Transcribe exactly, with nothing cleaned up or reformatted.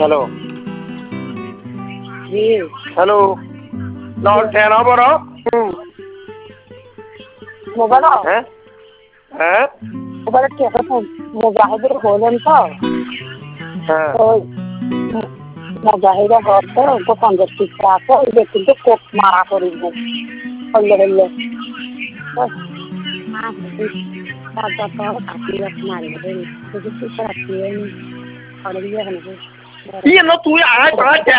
hello জি hello নট টেন বড় মোবাইল হ্যাঁ হ্যাঁ মোবাইল কে মুজাহিদের হলেন তো হ্যাঁ ওই মুজাহিদা হচ্ছে গোপানদের শিক্ষা আছে ওই কিন্তু কোপ মারা করিব হলে হলে তুই আয়